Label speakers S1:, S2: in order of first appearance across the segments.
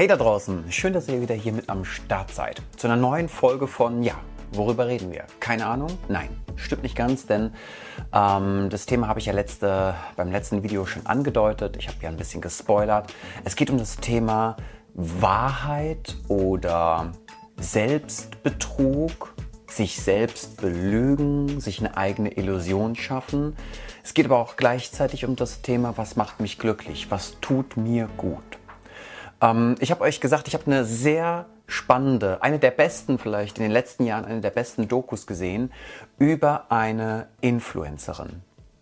S1: Hey da draußen, schön, dass ihr wieder hier mit am Start seid. Zu einer neuen Folge von, worüber reden wir? Keine Ahnung? Nein, stimmt nicht ganz, denn das Thema habe ich ja beim letzten Video schon angedeutet. Ich habe ja ein bisschen gespoilert. Es geht um das Thema Wahrheit oder Selbstbetrug, sich selbst belügen, sich eine eigene Illusion schaffen. Es geht aber auch gleichzeitig um das Thema, was macht mich glücklich, was tut mir gut. Ich habe euch gesagt, ich habe eine sehr spannende, eine der besten vielleicht in den letzten Jahren, eine der besten Dokus gesehen über eine Influencerin.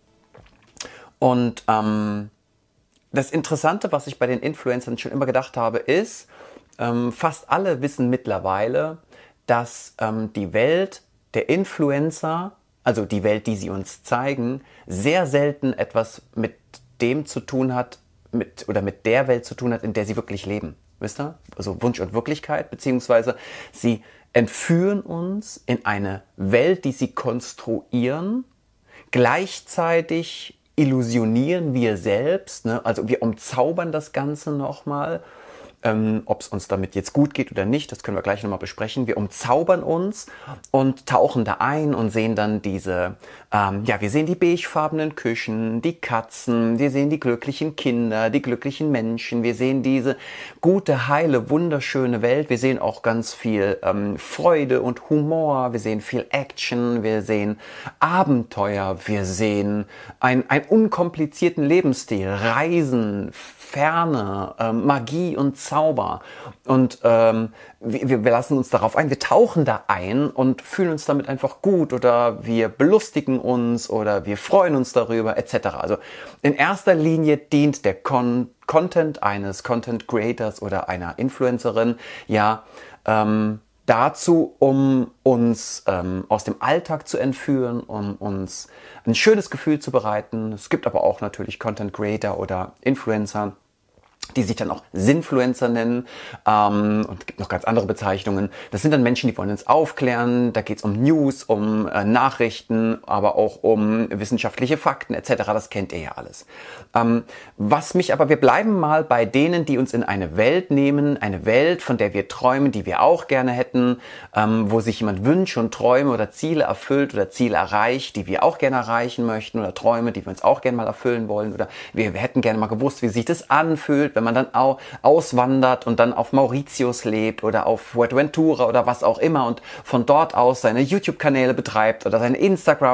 S1: Und das Interessante, was ich bei den Influencern schon immer gedacht habe, ist, fast alle wissen mittlerweile, dass die Welt der Influencer, also die Welt, die sie uns zeigen, sehr selten etwas mit dem zu tun hat, mit der Welt zu tun hat, in der sie wirklich leben. Wisst ihr? Also Wunsch und Wirklichkeit, beziehungsweise sie entführen uns in eine Welt, die sie konstruieren, gleichzeitig illusionieren wir selbst, ne? Also wir umzaubern das Ganze nochmal. Ob es uns damit jetzt gut geht oder nicht, das können wir gleich nochmal besprechen. Wir umzaubern uns und tauchen da ein und sehen dann wir sehen die beigefarbenen Küchen, die Katzen, wir sehen die glücklichen Kinder, die glücklichen Menschen, wir sehen diese gute, heile, wunderschöne Welt, wir sehen auch ganz viel Freude und Humor, wir sehen viel Action, wir sehen Abenteuer, wir sehen einen unkomplizierten Lebensstil, Reisen, Ferne, Magie und Zauber. Und wir lassen uns darauf ein, wir tauchen da ein und fühlen uns damit einfach gut oder wir belustigen uns oder wir freuen uns darüber etc. Also in erster Linie dient der Content eines Content Creators oder einer Influencerin dazu, um uns aus dem Alltag zu entführen, um uns ein schönes Gefühl zu bereiten. Es gibt aber auch natürlich Content Creator oder Influencer, die sich dann auch Sinfluencer nennen, und es gibt noch ganz andere Bezeichnungen. Das sind dann Menschen, die wollen uns aufklären, da geht es um News, um Nachrichten, aber auch um wissenschaftliche Fakten etc., das kennt ihr ja alles. Wir bleiben mal bei denen, die uns in eine Welt nehmen, eine Welt, von der wir träumen, die wir auch gerne hätten, wo sich jemand Wünsche und Träume oder Ziele erfüllt oder Ziele erreicht, die wir auch gerne erreichen möchten oder Träume, die wir uns auch gerne mal erfüllen wollen oder wir hätten gerne mal gewusst, wie sich das anfühlt, wenn man dann auch auswandert und dann auf Mauritius lebt oder auf Fuerteventura oder was auch immer und von dort aus seine YouTube-Kanäle betreibt oder seinen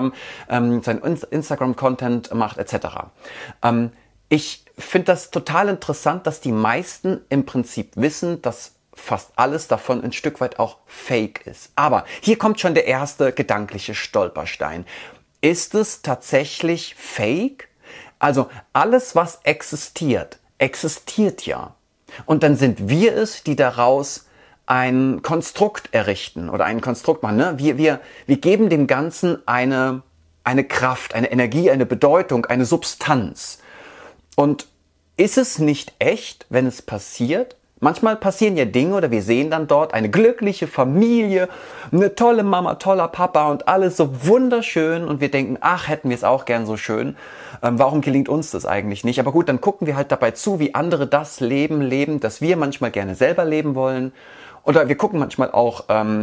S1: Instagram-Content macht etc. Ich finde das total interessant, dass die meisten im Prinzip wissen, dass fast alles davon ein Stück weit auch Fake ist. Aber hier kommt schon der erste gedankliche Stolperstein. Ist es tatsächlich Fake? Also alles, was existiert ja. Und dann sind wir es, die daraus ein Konstrukt errichten oder ein Konstrukt machen. Ne? Wir geben dem Ganzen eine Kraft, eine Energie, eine Bedeutung, eine Substanz. Und ist es nicht echt, wenn es passiert? Manchmal passieren ja Dinge oder wir sehen dann dort eine glückliche Familie, eine tolle Mama, toller Papa und alles so wunderschön und wir denken, ach, hätten wir es auch gern so schön. Warum gelingt uns das eigentlich nicht? Aber gut, dann gucken wir halt dabei zu, wie andere das leben, das wir manchmal gerne selber leben wollen. Oder wir gucken manchmal auch,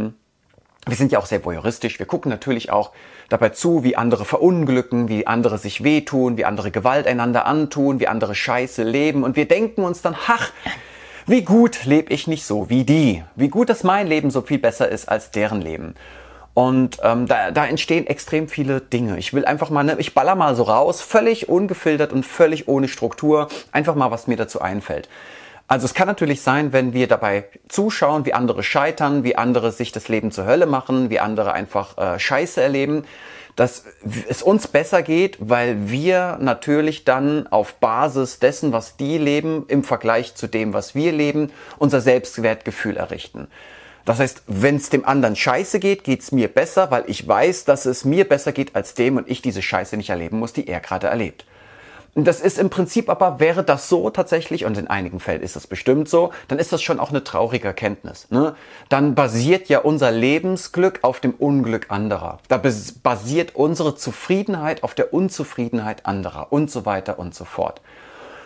S1: wir sind ja auch sehr voyeuristisch, wir gucken natürlich auch dabei zu, wie andere verunglücken, wie andere sich wehtun, wie andere Gewalt einander antun, wie andere Scheiße leben und wir denken uns dann, ach, wie gut lebe ich nicht so wie die? Wie gut, dass mein Leben so viel besser ist als deren Leben. Und da entstehen extrem viele Dinge. Ich will einfach mal, ich baller mal so raus, völlig ungefiltert und völlig ohne Struktur, einfach mal, was mir dazu einfällt. Also es kann natürlich sein, wenn wir dabei zuschauen, wie andere scheitern, wie andere sich das Leben zur Hölle machen, wie andere einfach Scheiße erleben, dass es uns besser geht, weil wir natürlich dann auf Basis dessen, was die leben, im Vergleich zu dem, was wir leben, unser Selbstwertgefühl errichten. Das heißt, wenn es dem anderen scheiße geht, geht's mir besser, weil ich weiß, dass es mir besser geht als dem und ich diese Scheiße nicht erleben muss, die er gerade erlebt. Das ist im Prinzip aber, wäre das so tatsächlich, und in einigen Fällen ist das bestimmt so, dann ist das schon auch eine traurige Erkenntnis. Ne? Dann basiert ja unser Lebensglück auf dem Unglück anderer. Da basiert unsere Zufriedenheit auf der Unzufriedenheit anderer und so weiter und so fort.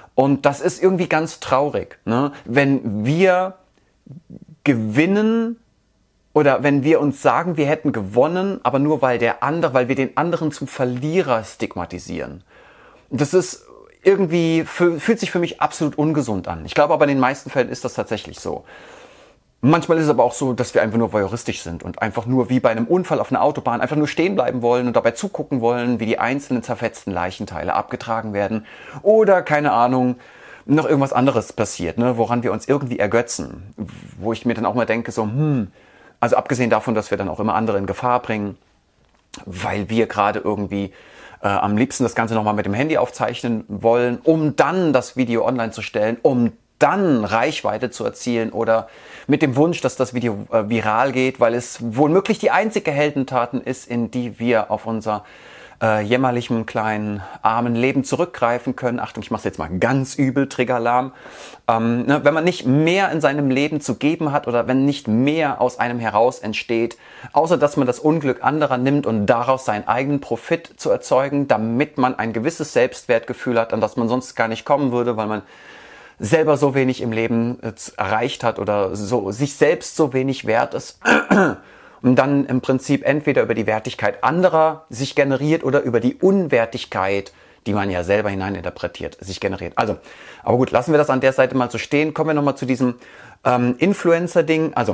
S1: Und das ist irgendwie ganz traurig, ne? Wenn wir gewinnen oder wenn wir uns sagen, wir hätten gewonnen, aber nur weil wir den anderen zum Verlierer stigmatisieren. Das ist irgendwie, fühlt sich für mich absolut ungesund an. Ich glaube aber in den meisten Fällen ist das tatsächlich so. Manchmal ist es aber auch so, dass wir einfach nur voyeuristisch sind und einfach nur wie bei einem Unfall auf einer Autobahn einfach nur stehen bleiben wollen und dabei zugucken wollen, wie die einzelnen zerfetzten Leichenteile abgetragen werden oder, keine Ahnung, noch irgendwas anderes passiert, ne, woran wir uns irgendwie ergötzen. Wo ich mir dann auch mal denke, so, also abgesehen davon, dass wir dann auch immer andere in Gefahr bringen, weil wir gerade irgendwie am liebsten das Ganze nochmal mit dem Handy aufzeichnen wollen, um dann das Video online zu stellen, um dann Reichweite zu erzielen oder mit dem Wunsch, dass das Video viral geht, weil es womöglich die einzige Heldentaten ist, in die wir auf unser jämmerlichen, kleinen, armen Leben zurückgreifen können. Achtung, ich mache es jetzt mal ganz übel, Triggeralarm. Wenn man nicht mehr in seinem Leben zu geben hat oder wenn nicht mehr aus einem heraus entsteht, außer dass man das Unglück anderer nimmt und daraus seinen eigenen Profit zu erzeugen, damit man ein gewisses Selbstwertgefühl hat, an das man sonst gar nicht kommen würde, weil man selber so wenig im Leben erreicht hat oder so sich selbst so wenig wert ist und dann im Prinzip entweder über die Wertigkeit anderer sich generiert oder über die Unwertigkeit, die man ja selber hineininterpretiert, sich generiert. Also, aber gut, lassen wir das an der Seite mal so stehen. Kommen wir nochmal zu diesem Influencer-Ding. Also,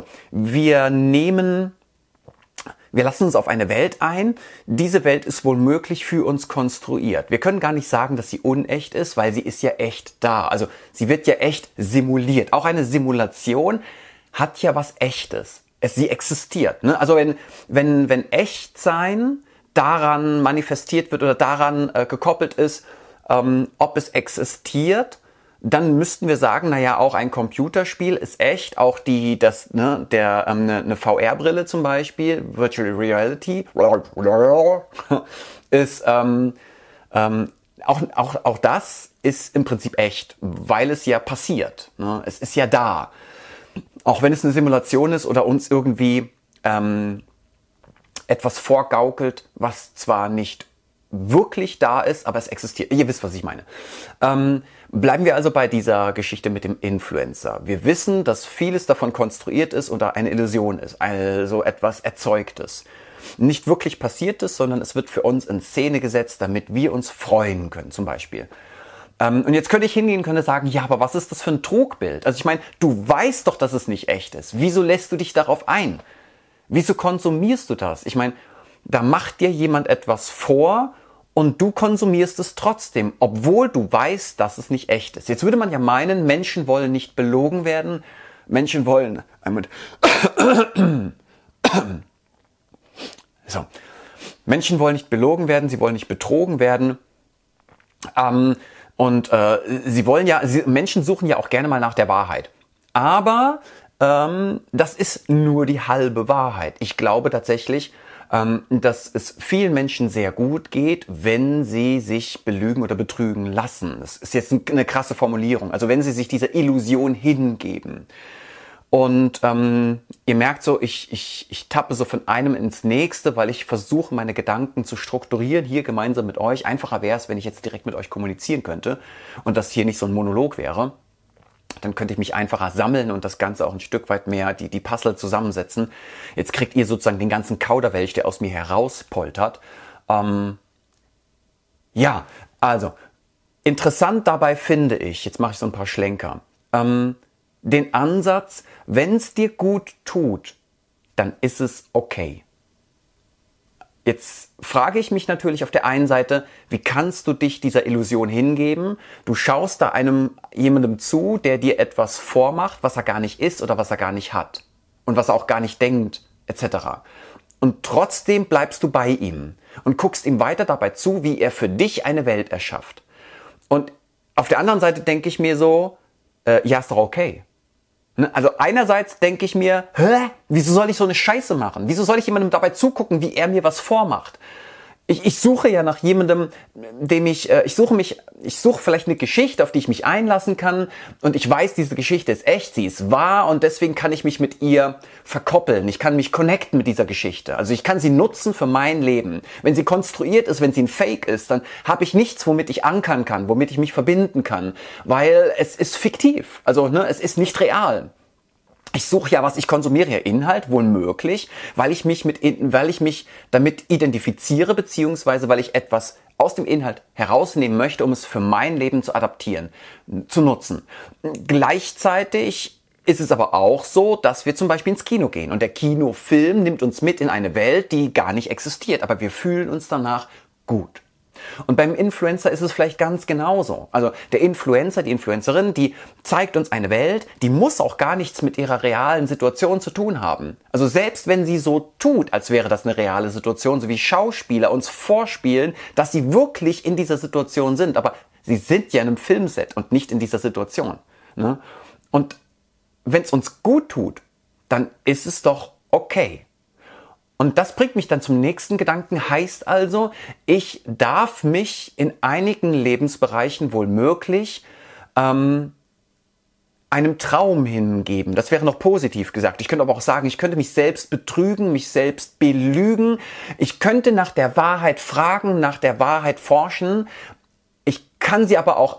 S1: wir lassen uns auf eine Welt ein. Diese Welt ist wohl möglich für uns konstruiert. Wir können gar nicht sagen, dass sie unecht ist, weil sie ist ja echt da. Also sie wird ja echt simuliert. Auch eine Simulation hat ja was Echtes. Sie existiert. Ne? Also wenn Echtsein daran manifestiert wird oder daran gekoppelt ist, ob es existiert, dann müssten wir sagen, naja, auch ein Computerspiel ist echt, auch eine VR-Brille zum Beispiel, Virtual Reality, ist auch das ist im Prinzip echt, weil es ja passiert. Ne? Es ist ja da. Auch wenn es eine Simulation ist oder uns irgendwie etwas vorgaukelt, was zwar nicht wirklich da ist, aber es existiert. Ihr wisst, was ich meine. Bleiben wir also bei dieser Geschichte mit dem Influencer. Wir wissen, dass vieles davon konstruiert ist oder eine Illusion ist, also etwas Erzeugtes. Nicht wirklich Passiertes, sondern es wird für uns in Szene gesetzt, damit wir uns freuen können, zum Beispiel. Und jetzt könnte ich hingehen und könnte sagen, ja, aber was ist das für ein Trugbild? Also ich meine, du weißt doch, dass es nicht echt ist. Wieso lässt du dich darauf ein? Wieso konsumierst du das? Ich meine, da macht dir jemand etwas vor und du konsumierst es trotzdem, obwohl du weißt, dass es nicht echt ist. Jetzt würde man ja meinen, Menschen wollen nicht belogen werden. Menschen wollen... Menschen wollen nicht belogen werden, sie wollen nicht betrogen werden. Menschen suchen ja auch gerne mal nach der Wahrheit. Aber das ist nur die halbe Wahrheit. Ich glaube tatsächlich, dass es vielen Menschen sehr gut geht, wenn sie sich belügen oder betrügen lassen. Das ist jetzt eine krasse Formulierung. Also wenn sie sich dieser Illusion hingeben. Und ihr merkt so, ich tappe so von einem ins nächste, weil ich versuche, meine Gedanken zu strukturieren, hier gemeinsam mit euch. Einfacher wäre es, wenn ich jetzt direkt mit euch kommunizieren könnte und das hier nicht so ein Monolog wäre. Dann könnte ich mich einfacher sammeln und das Ganze auch ein Stück weit mehr, die Puzzle zusammensetzen. Jetzt kriegt ihr sozusagen den ganzen Kauderwelsch, der aus mir herauspoltert. Also, interessant dabei finde ich, jetzt mache ich so ein paar Schlenker, den Ansatz, wenn es dir gut tut, dann ist es okay. Jetzt frage ich mich natürlich auf der einen Seite, wie kannst du dich dieser Illusion hingeben? Du schaust da jemandem zu, der dir etwas vormacht, was er gar nicht ist oder was er gar nicht hat und was er auch gar nicht denkt, etc. Und trotzdem bleibst du bei ihm und guckst ihm weiter dabei zu, wie er für dich eine Welt erschafft. Und auf der anderen Seite denke ich mir so, ja, ist doch okay. Also einerseits denke ich mir, wieso soll ich so eine Scheiße machen? Wieso soll ich jemandem dabei zugucken, wie er mir was vormacht? Ich suche ja nach jemandem, ich suche vielleicht eine Geschichte, auf die ich mich einlassen kann und ich weiß, diese Geschichte ist echt, sie ist wahr und deswegen kann ich mich mit ihr verkoppeln. Ich kann mich connecten mit dieser Geschichte. Also ich kann sie nutzen für mein Leben. Wenn sie konstruiert ist, wenn sie ein Fake ist, dann habe ich nichts, womit ich ankern kann, womit ich mich verbinden kann, weil es ist fiktiv. Also, es ist nicht real. Ich suche ja was, ich konsumiere ja Inhalt, wohl möglich, weil ich mich damit identifiziere, beziehungsweise weil ich etwas aus dem Inhalt herausnehmen möchte, um es für mein Leben zu adaptieren, zu nutzen. Gleichzeitig ist es aber auch so, dass wir zum Beispiel ins Kino gehen und der Kinofilm nimmt uns mit in eine Welt, die gar nicht existiert, aber wir fühlen uns danach gut. Und beim Influencer ist es vielleicht ganz genauso. Also der Influencer, die Influencerin, die zeigt uns eine Welt, die muss auch gar nichts mit ihrer realen Situation zu tun haben. Also selbst wenn sie so tut, als wäre das eine reale Situation, so wie Schauspieler uns vorspielen, dass sie wirklich in dieser Situation sind. Aber sie sind ja in einem Filmset und nicht in dieser Situation. Ne? Und wenn es uns gut tut, dann ist es doch okay. Und das bringt mich dann zum nächsten Gedanken, heißt also, ich darf mich in einigen Lebensbereichen wohl möglich einem Traum hingeben. Das wäre noch positiv gesagt. Ich könnte aber auch sagen, ich könnte mich selbst betrügen, mich selbst belügen. Ich könnte nach der Wahrheit fragen, nach der Wahrheit forschen. Ich kann aber auch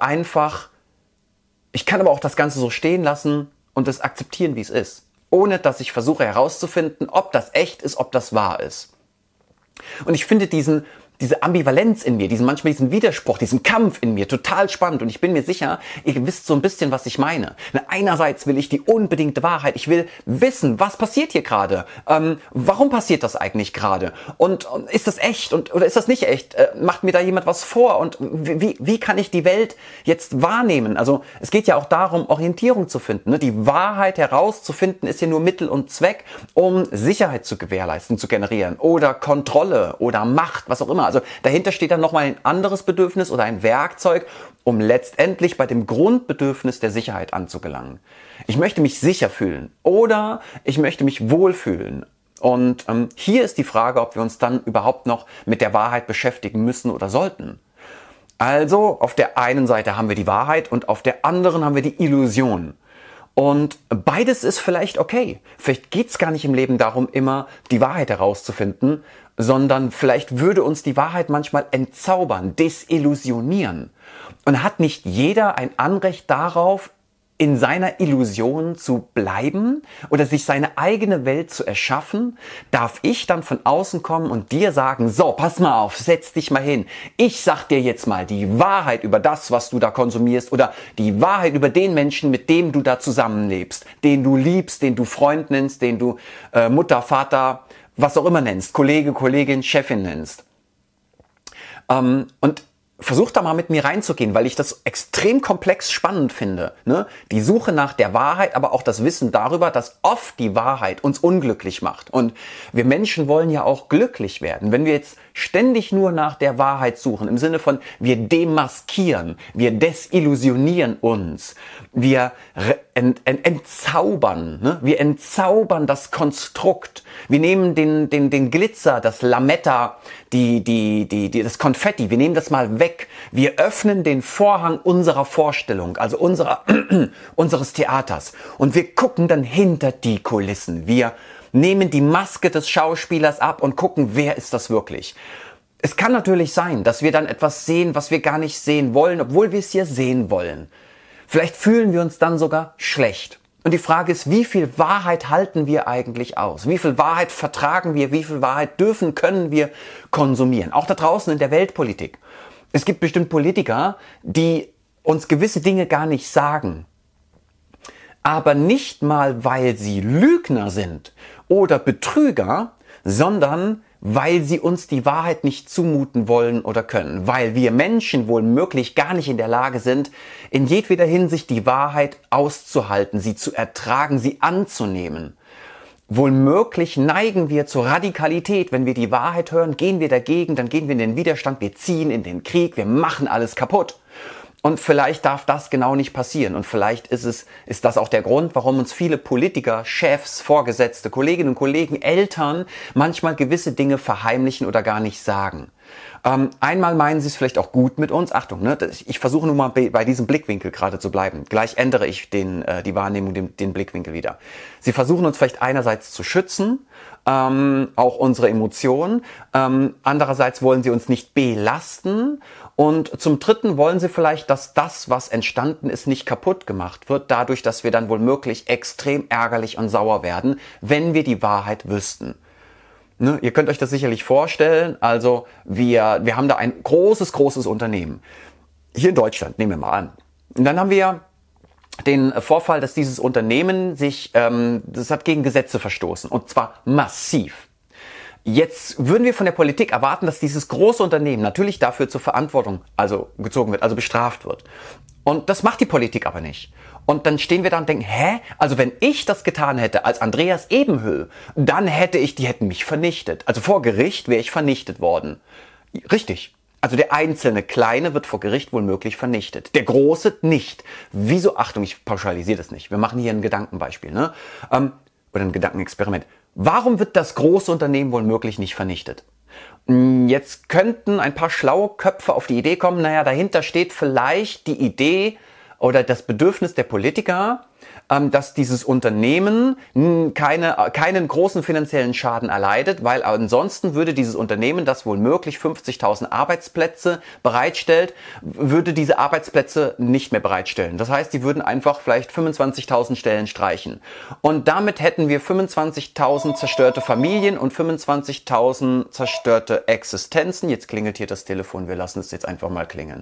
S1: das Ganze so stehen lassen und es akzeptieren, wie es ist. Ohne dass ich versuche herauszufinden, ob das echt ist, ob das wahr ist. Und ich finde diese Ambivalenz in mir, manchmal diesen Widerspruch, diesen Kampf in mir total spannend und ich bin mir sicher, ihr wisst so ein bisschen, was ich meine. Einerseits will ich die unbedingte Wahrheit, ich will wissen, was passiert hier gerade, warum passiert das eigentlich gerade und ist das echt oder ist das nicht echt, macht mir da jemand was vor und wie kann ich die Welt jetzt wahrnehmen? Also es geht ja auch darum, Orientierung zu finden, ne? Die Wahrheit herauszufinden ist ja nur Mittel und Zweck, um Sicherheit zu gewährleisten, zu generieren oder Kontrolle oder Macht, was auch immer. Also dahinter steht dann nochmal ein anderes Bedürfnis oder ein Werkzeug, um letztendlich bei dem Grundbedürfnis der Sicherheit anzugelangen. Ich möchte mich sicher fühlen oder ich möchte mich wohlfühlen. Und hier ist die Frage, ob wir uns dann überhaupt noch mit der Wahrheit beschäftigen müssen oder sollten. Also auf der einen Seite haben wir die Wahrheit und auf der anderen haben wir die Illusion. Und beides ist vielleicht okay. Vielleicht geht's gar nicht im Leben darum, immer die Wahrheit herauszufinden, sondern vielleicht würde uns die Wahrheit manchmal entzaubern, desillusionieren. Und hat nicht jeder ein Anrecht darauf, in seiner Illusion zu bleiben oder sich seine eigene Welt zu erschaffen? Darf ich dann von außen kommen und dir sagen, so, pass mal auf, setz dich mal hin. Ich sag dir jetzt mal die Wahrheit über das, was du da konsumierst oder die Wahrheit über den Menschen, mit dem du da zusammenlebst, den du liebst, den du Freund nennst, den du Mutter, Vater, was auch immer nennst, Kollege, Kollegin, Chefin nennst. Und versuch da mal mit mir reinzugehen, weil ich das extrem komplex spannend finde. Ne? Die Suche nach der Wahrheit, aber auch das Wissen darüber, dass oft die Wahrheit uns unglücklich macht. Und wir Menschen wollen ja auch glücklich werden. Wenn wir jetzt ständig nur nach der Wahrheit suchen, im Sinne von wir demaskieren, wir desillusionieren uns, wir entzaubern, ne? Wir entzaubern das Konstrukt. Wir nehmen den Glitzer, das Lametta, das Konfetti, wir nehmen das mal weg. Wir öffnen den Vorhang unserer Vorstellung, also unseres Theaters. Und wir gucken dann hinter die Kulissen. Wir nehmen die Maske des Schauspielers ab und gucken, wer ist das wirklich. Es kann natürlich sein, dass wir dann etwas sehen, was wir gar nicht sehen wollen, obwohl wir es hier sehen wollen. Vielleicht fühlen wir uns dann sogar schlecht. Und die Frage ist, wie viel Wahrheit halten wir eigentlich aus? Wie viel Wahrheit vertragen wir? Wie viel Wahrheit können wir konsumieren? Auch da draußen in der Weltpolitik. Es gibt bestimmt Politiker, die uns gewisse Dinge gar nicht sagen. Aber nicht mal, weil sie Lügner sind oder Betrüger, sondern weil sie uns die Wahrheit nicht zumuten wollen oder können. Weil wir Menschen wohl möglich gar nicht in der Lage sind, in jedweder Hinsicht die Wahrheit auszuhalten, sie zu ertragen, sie anzunehmen. Wohl möglich neigen wir zur Radikalität. Wenn wir die Wahrheit hören, gehen wir dagegen, dann gehen wir in den Widerstand, wir ziehen in den Krieg, wir machen alles kaputt. Und vielleicht darf das genau nicht passieren. Und vielleicht ist das auch der Grund, warum uns viele Politiker, Chefs, Vorgesetzte, Kolleginnen und Kollegen, Eltern manchmal gewisse Dinge verheimlichen oder gar nicht sagen. Einmal meinen sie es vielleicht auch gut mit uns. Achtung, ne, ich versuche nur mal bei diesem Blickwinkel gerade zu bleiben. Gleich ändere ich die Wahrnehmung, den Blickwinkel wieder. Sie versuchen uns vielleicht einerseits zu schützen, auch unsere Emotionen. Andererseits wollen sie uns nicht belasten. Und zum Dritten wollen sie vielleicht, dass das, was entstanden ist, nicht kaputt gemacht wird, dadurch, dass wir dann womöglich extrem ärgerlich und sauer werden, wenn wir die Wahrheit wüssten. Ne, ihr könnt euch das sicherlich vorstellen. Also wir haben da ein großes Unternehmen. Hier in Deutschland, nehmen wir mal an. Und dann haben wir den Vorfall, dass dieses Unternehmen das hat gegen Gesetze verstoßen. Und zwar massiv. Jetzt würden wir von der Politik erwarten, dass dieses große Unternehmen natürlich dafür zur Verantwortung gezogen wird, also bestraft wird. Und das macht die Politik aber nicht. Und dann stehen wir da und denken, also wenn ich das getan hätte als Andreas Ebenhö, dann die hätten mich vernichtet. Also vor Gericht wäre ich vernichtet worden. Richtig. Also der einzelne Kleine wird vor Gericht womöglich vernichtet. Der Große nicht. Wieso? Achtung, ich pauschalisiere das nicht. Wir machen hier ein Gedankenbeispiel, ne? Oder ein Gedankenexperiment. Warum wird das große Unternehmen womöglich nicht vernichtet? Jetzt könnten ein paar schlaue Köpfe auf die Idee kommen, dahinter steht vielleicht die Idee oder das Bedürfnis der Politiker, dass dieses Unternehmen keinen großen finanziellen Schaden erleidet, weil ansonsten würde dieses Unternehmen, das womöglich 50.000 Arbeitsplätze bereitstellt, würde diese Arbeitsplätze nicht mehr bereitstellen. Das heißt, die würden einfach vielleicht 25.000 Stellen streichen. Und damit hätten wir 25.000 zerstörte Familien und 25.000 zerstörte Existenzen. Jetzt klingelt hier das Telefon, wir lassen es jetzt einfach mal klingeln.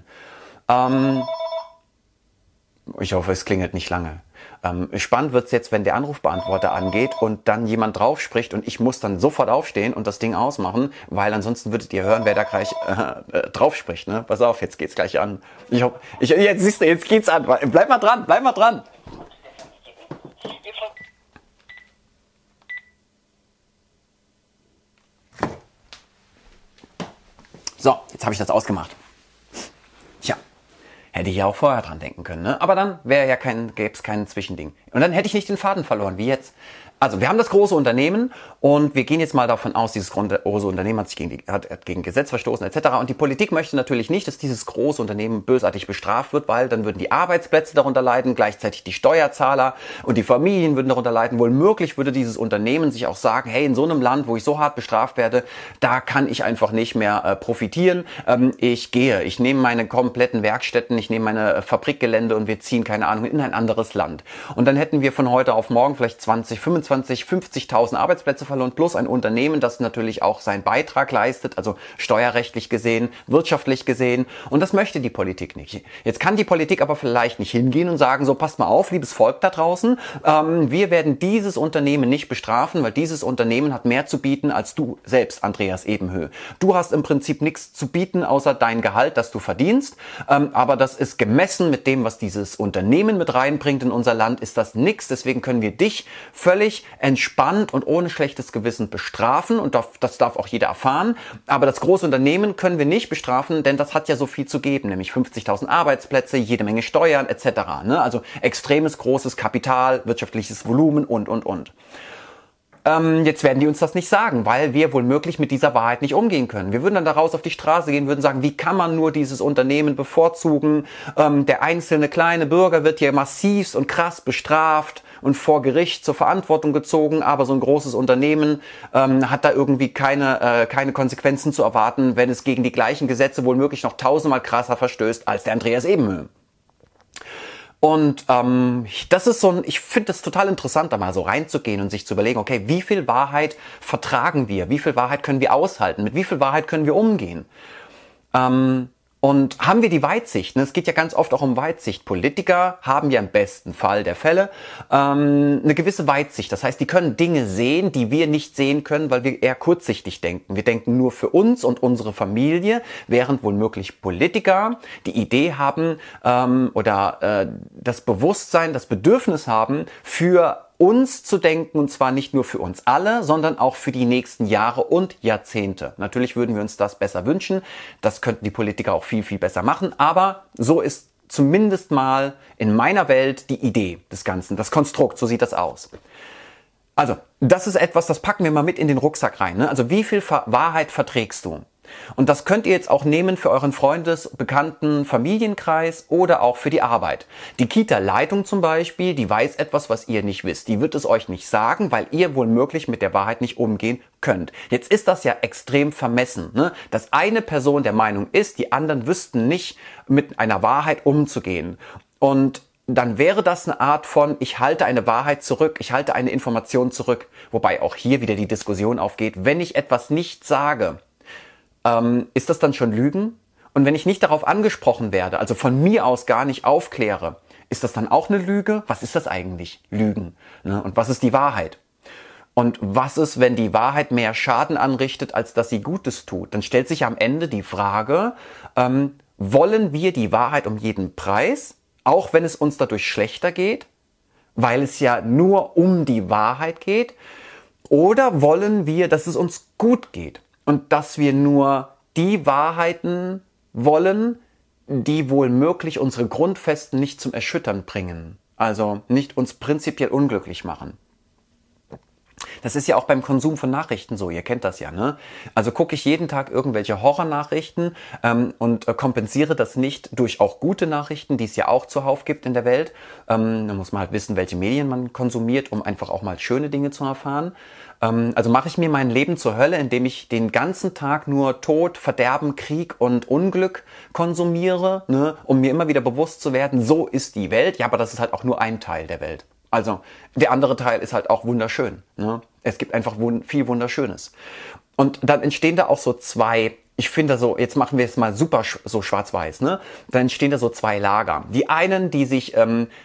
S1: Ich hoffe, es klingelt nicht lange. Spannend wird's jetzt, wenn der Anrufbeantworter angeht und dann jemand drauf spricht und ich muss dann sofort aufstehen und das Ding ausmachen, weil ansonsten würdet ihr hören, wer da gleich drauf spricht. Ne? Pass auf, jetzt geht's gleich an. Jetzt siehst du, jetzt geht's an. Bleib mal dran. So, jetzt habe ich das ausgemacht. Tja. Hätte ich ja auch vorher dran denken können, ne? Aber dann gäbe es kein Zwischending. Und dann hätte ich nicht den Faden verloren, wie jetzt. Also wir haben das große Unternehmen und wir gehen jetzt mal davon aus, dieses große Unternehmen hat gegen Gesetz verstoßen etc. Und die Politik möchte natürlich nicht, dass dieses große Unternehmen bösartig bestraft wird, weil dann würden die Arbeitsplätze darunter leiden, gleichzeitig die Steuerzahler und die Familien würden darunter leiden. Womöglich würde dieses Unternehmen sich auch sagen, hey, in so einem Land, wo ich so hart bestraft werde, da kann ich einfach nicht mehr profitieren. Ich nehme meine kompletten Werkstätten, ich nehme meine Fabrikgelände und wir ziehen, keine Ahnung, in ein anderes Land. Und dann hätten wir von heute auf morgen vielleicht 50.000 Arbeitsplätze verloren, plus ein Unternehmen, das natürlich auch seinen Beitrag leistet, also steuerrechtlich gesehen, wirtschaftlich gesehen. Und das möchte die Politik nicht. Jetzt kann die Politik aber vielleicht nicht hingehen und sagen, so passt mal auf, liebes Volk da draußen, wir werden dieses Unternehmen nicht bestrafen, weil dieses Unternehmen hat mehr zu bieten als du selbst, Andreas Ebenhö. Du hast im Prinzip nichts zu bieten, außer dein Gehalt, das du verdienst. Aber das ist gemessen mit dem, was dieses Unternehmen mit reinbringt in unser Land, ist das nichts. Deswegen können wir dich völlig entspannt und ohne schlechtes Gewissen bestrafen und das darf auch jeder erfahren. Aber das große Unternehmen können wir nicht bestrafen, denn das hat ja so viel zu geben, nämlich 50.000 Arbeitsplätze, jede Menge Steuern etc. Ne? Also extremes großes Kapital, wirtschaftliches Volumen und. Jetzt werden die uns das nicht sagen, weil wir womöglich mit dieser Wahrheit nicht umgehen können. Wir würden dann daraus auf die Straße gehen, würden sagen, wie kann man nur dieses Unternehmen bevorzugen? Der einzelne kleine Bürger wird hier massivst und krass bestraft und vor Gericht zur Verantwortung gezogen, aber so ein großes Unternehmen hat da irgendwie keine Konsequenzen zu erwarten, wenn es gegen die gleichen Gesetze womöglich noch tausendmal krasser verstößt als der Andreas Ebenhö. Und das ist ich finde das total interessant, da mal so reinzugehen und sich zu überlegen, okay, wie viel Wahrheit vertragen wir? Wie viel Wahrheit können wir aushalten? Mit wie viel Wahrheit können wir umgehen? Und haben wir die Weitsicht? Ne? Es geht ja ganz oft auch um Weitsicht. Politiker haben ja im besten Fall der Fälle eine gewisse Weitsicht. Das heißt, die können Dinge sehen, die wir nicht sehen können, weil wir eher kurzsichtig denken. Wir denken nur für uns und unsere Familie, während womöglich Politiker die Idee haben das Bewusstsein, das Bedürfnis haben, für uns zu denken, und zwar nicht nur für uns alle, sondern auch für die nächsten Jahre und Jahrzehnte. Natürlich würden wir uns das besser wünschen. Das könnten die Politiker auch viel, viel besser machen. Aber so ist zumindest mal in meiner Welt die Idee des Ganzen, das Konstrukt, so sieht das aus. Also, das ist etwas, das packen wir mal mit in den Rucksack rein. Ne? Also, wie viel Wahrheit verträgst du? Und das könnt ihr jetzt auch nehmen für euren Bekannten, Familienkreis oder auch für die Arbeit. Die Kita-Leitung zum Beispiel, die weiß etwas, was ihr nicht wisst. Die wird es euch nicht sagen, weil ihr wohl möglich mit der Wahrheit nicht umgehen könnt. Jetzt ist das ja extrem vermessen, ne? Dass eine Person der Meinung ist, die anderen wüssten nicht, mit einer Wahrheit umzugehen. Und dann wäre das eine Art von, ich halte eine Wahrheit zurück, ich halte eine Information zurück. Wobei auch hier wieder die Diskussion aufgeht, wenn ich etwas nicht sage, ist das dann schon Lügen? Und wenn ich nicht darauf angesprochen werde, also von mir aus gar nicht aufkläre, ist das dann auch eine Lüge? Was ist das eigentlich? Lügen. Ne? Und was ist die Wahrheit? Und was ist, wenn die Wahrheit mehr Schaden anrichtet, als dass sie Gutes tut? Dann stellt sich am Ende die Frage, wollen wir die Wahrheit um jeden Preis, auch wenn es uns dadurch schlechter geht, weil es ja nur um die Wahrheit geht? Oder wollen wir, dass es uns gut geht? Und dass wir nur die Wahrheiten wollen, die wohl möglich unsere Grundfesten nicht zum Erschüttern bringen. Also nicht uns prinzipiell unglücklich machen. Das ist ja auch beim Konsum von Nachrichten so, ihr kennt das ja, ne? Also gucke ich jeden Tag irgendwelche Horrornachrichten und kompensiere das nicht durch auch gute Nachrichten, die es ja auch zuhauf gibt in der Welt. Da muss man halt wissen, welche Medien man konsumiert, um einfach auch mal schöne Dinge zu erfahren. Also mache ich mir mein Leben zur Hölle, indem ich den ganzen Tag nur Tod, Verderben, Krieg und Unglück konsumiere, ne? Um mir immer wieder bewusst zu werden, so ist die Welt. Ja, aber das ist halt auch nur ein Teil der Welt. Also der andere Teil ist halt auch wunderschön. Ne? Es gibt einfach viel Wunderschönes. Und dann entstehen da auch so zwei, ich finde so, jetzt machen wir es mal super so schwarz-weiß, ne? Dann entstehen da so zwei Lager. Die einen, die sich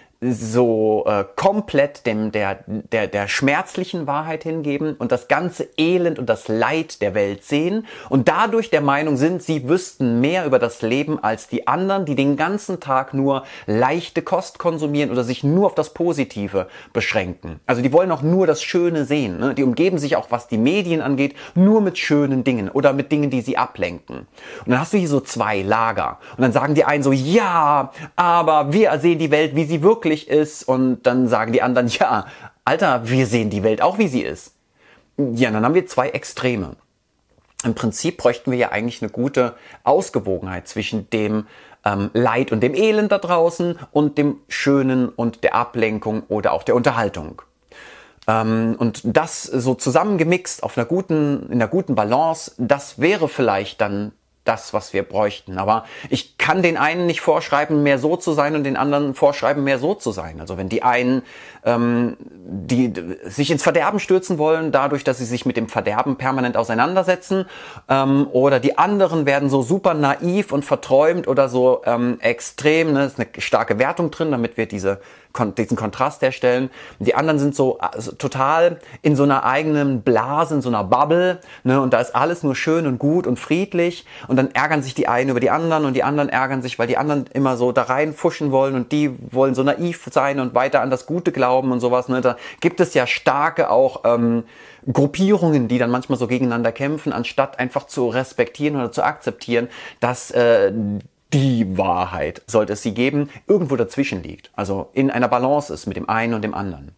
S1: komplett der schmerzlichen Wahrheit hingeben und das ganze Elend und das Leid der Welt sehen und dadurch der Meinung sind, sie wüssten mehr über das Leben als die anderen, die den ganzen Tag nur leichte Kost konsumieren oder sich nur auf das Positive beschränken. Also die wollen auch nur das Schöne sehen. Ne? Die umgeben sich auch, was die Medien angeht, nur mit schönen Dingen oder mit Dingen, die sie ablenken. Und dann hast du hier so zwei Lager. Und dann sagen die einen so, ja, aber wir sehen die Welt, wie sie wirklich ist, und dann sagen die anderen, ja, Alter, wir sehen die Welt auch, wie sie ist. Ja, dann haben wir zwei Extreme. Im Prinzip bräuchten wir ja eigentlich eine gute Ausgewogenheit zwischen dem Leid und dem Elend da draußen und dem Schönen und der Ablenkung oder auch der Unterhaltung. Und das so zusammengemixt in einer guten Balance, das wäre vielleicht dann das, was wir bräuchten. Aber ich kann den einen nicht vorschreiben, mehr so zu sein und den anderen vorschreiben, mehr so zu sein. Also wenn die einen, die sich ins Verderben stürzen wollen, dadurch, dass sie sich mit dem Verderben permanent auseinandersetzen, oder die anderen werden so super naiv und verträumt oder so extrem, ne, ist eine starke Wertung drin, damit wir diesen Kontrast herstellen. Die anderen sind so total in so einer eigenen Blase, in so einer Bubble, ne, und da ist alles nur schön und gut und friedlich, und dann ärgern sich die einen über die anderen und die anderen ärgern sich, weil die anderen immer so da reinfuschen wollen und die wollen so naiv sein und weiter an das Gute glauben und sowas. Ne. Da gibt es ja starke auch Gruppierungen, die dann manchmal so gegeneinander kämpfen, anstatt einfach zu respektieren oder zu akzeptieren, dass die Wahrheit, sollte es sie geben, irgendwo dazwischen liegt. Also in einer Balance ist mit dem einen und dem anderen.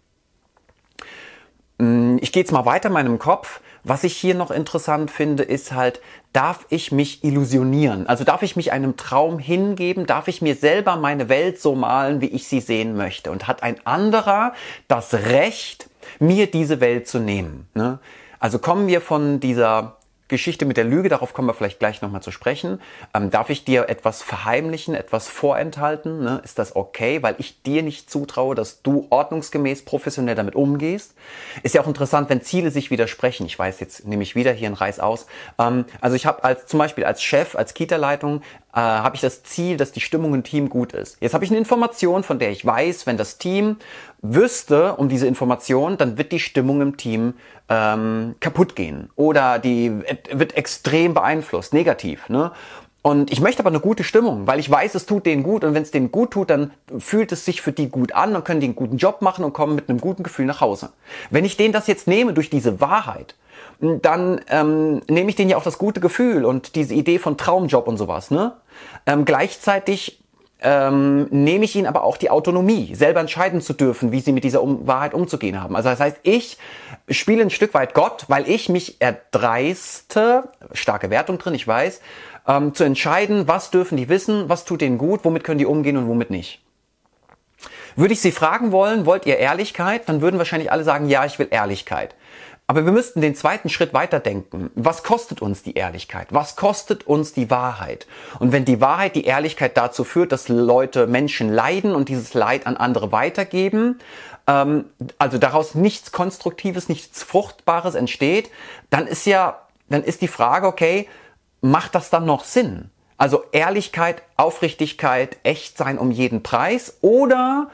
S1: Ich gehe jetzt mal weiter in meinem Kopf. Was ich hier noch interessant finde, ist halt, darf ich mich illusionieren? Also darf ich mich einem Traum hingeben? Darf ich mir selber meine Welt so malen, wie ich sie sehen möchte? Und hat ein anderer das Recht, mir diese Welt zu nehmen? Ne? Also kommen wir von dieser Geschichte mit der Lüge, darauf kommen wir vielleicht gleich nochmal zu sprechen. Darf ich dir etwas verheimlichen, etwas vorenthalten? Ne? Ist das okay, weil ich dir nicht zutraue, dass du ordnungsgemäß professionell damit umgehst? Ist ja auch interessant, wenn Ziele sich widersprechen. Ich weiß, jetzt nehme ich wieder hier einen Reiß aus. Also ich habe zum Beispiel als Chef, als Kita-Leitung, habe ich das Ziel, dass die Stimmung im Team gut ist. Jetzt habe ich eine Information, von der ich weiß, wenn das Team wüsste um diese Information, dann wird die Stimmung im Team kaputt gehen oder die wird extrem beeinflusst, negativ. Ne? Und ich möchte aber eine gute Stimmung, weil ich weiß, es tut denen gut, und wenn es denen gut tut, dann fühlt es sich für die gut an und können die einen guten Job machen und kommen mit einem guten Gefühl nach Hause. Wenn ich denen das jetzt nehme durch diese Wahrheit, dann nehme ich denen ja auch das gute Gefühl und diese Idee von Traumjob und sowas. Ne? Gleichzeitig nehme ich ihnen aber auch die Autonomie, selber entscheiden zu dürfen, wie sie mit dieser Wahrheit umzugehen haben. Also das heißt, ich spiele ein Stück weit Gott, weil ich mich erdreiste, starke Wertung drin, ich weiß, zu entscheiden, was dürfen die wissen, was tut denen gut, womit können die umgehen und womit nicht. Würde ich sie fragen wollen, wollt ihr Ehrlichkeit? Dann würden wahrscheinlich alle sagen, ja, ich will Ehrlichkeit. Aber wir müssten den zweiten Schritt weiterdenken. Was kostet uns die Ehrlichkeit? Was kostet uns die Wahrheit? Und wenn die Wahrheit, die Ehrlichkeit dazu führt, dass Menschen leiden und dieses Leid an andere weitergeben, also daraus nichts Konstruktives, nichts Fruchtbares entsteht, dann ist die Frage, okay, macht das dann noch Sinn? Also Ehrlichkeit, Aufrichtigkeit, echt sein um jeden Preis oder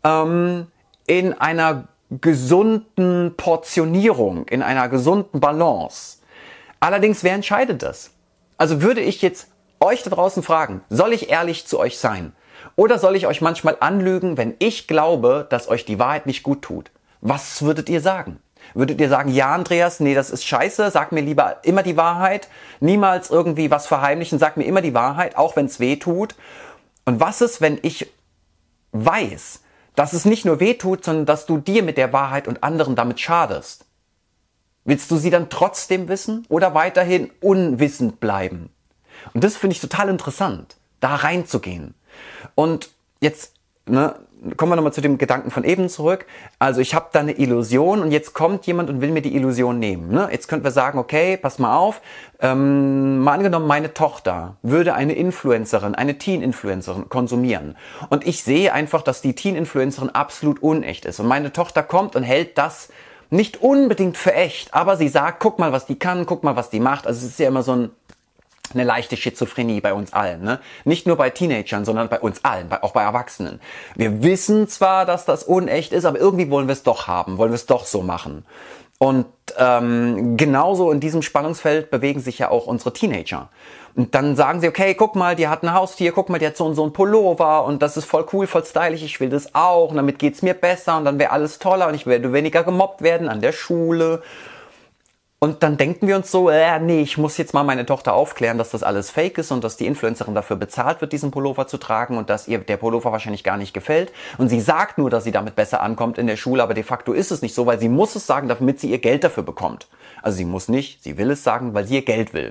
S1: in einer gesunden Portionierung, in einer gesunden Balance. Allerdings, wer entscheidet das? Also würde ich jetzt euch da draußen fragen, soll ich ehrlich zu euch sein? Oder soll ich euch manchmal anlügen, wenn ich glaube, dass euch die Wahrheit nicht gut tut? Was würdet ihr sagen? Würdet ihr sagen, ja Andreas, nee, das ist scheiße, sag mir lieber immer die Wahrheit, niemals irgendwie was verheimlichen, sag mir immer die Wahrheit, auch wenn es weh tut. Und was ist, wenn ich weiß, dass es nicht nur weh tut, sondern dass du dir mit der Wahrheit und anderen damit schadest? Willst du sie dann trotzdem wissen oder weiterhin unwissend bleiben? Und das finde ich total interessant, da reinzugehen. Und jetzt kommen wir nochmal zu dem Gedanken von eben zurück. Also ich habe da eine Illusion und jetzt kommt jemand und will mir die Illusion nehmen. Jetzt könnten wir sagen, okay, pass mal auf, mal angenommen, meine Tochter würde eine Influencerin, eine Teen-Influencerin konsumieren. Und ich sehe einfach, dass die Teen-Influencerin absolut unecht ist. Und meine Tochter kommt und hält das nicht unbedingt für echt, aber sie sagt, guck mal, was die kann, guck mal, was die macht. Also es ist ja immer so eine leichte Schizophrenie bei uns allen. Ne? Nicht nur bei Teenagern, sondern bei uns allen, auch bei Erwachsenen. Wir wissen zwar, dass das unecht ist, aber irgendwie wollen wir es doch haben, wollen wir es doch so machen. Und genauso in diesem Spannungsfeld bewegen sich ja auch unsere Teenager. Und dann sagen sie, okay, guck mal, die hat ein Haustier, guck mal, die hat so und so ein Pullover und das ist voll cool, voll stylisch, ich will das auch und damit geht's mir besser und dann wäre alles toller und ich werde weniger gemobbt werden an der Schule. Und dann denken wir uns so, nee, ich muss jetzt mal meine Tochter aufklären, dass das alles fake ist und dass die Influencerin dafür bezahlt wird, diesen Pullover zu tragen und dass ihr der Pullover wahrscheinlich gar nicht gefällt. Und sie sagt nur, dass sie damit besser ankommt in der Schule, aber de facto ist es nicht so, weil sie muss es sagen, damit sie ihr Geld dafür bekommt. Also sie muss nicht, sie will es sagen, weil sie ihr Geld will.